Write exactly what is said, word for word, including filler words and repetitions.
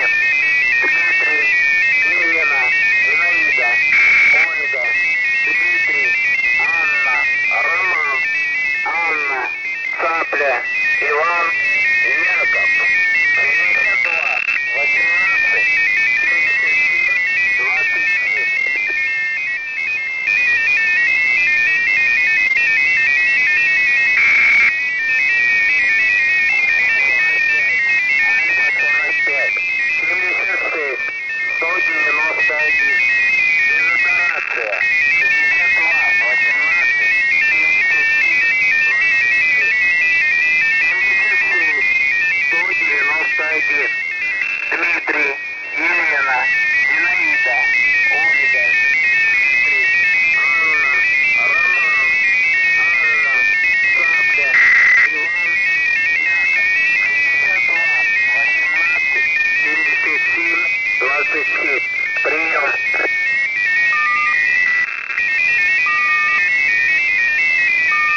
Дмитрий, Елена, Зинаида, Ольга, Дмитрий, Анна, Роман, Анна, Цапля, Иван, Яков. шестьдесят два, восемнадцать, семьдесят семь, двадцать семь. Альфа сорок пять, семьдесят шесть, сто девяносто один. Дезодорация шестьдесят два, восемнадцать, семьдесят семь, двадцать шесть. семьдесят шесть, сто девяносто один. Дмитрий, Елена, Зинаида, Ольга, Дмитрий, Анна, Роман, Анна, Цапля, Иван, Яков. шестьдесят два, восемнадцать, семьдесят семь, двадцать семь. Прием.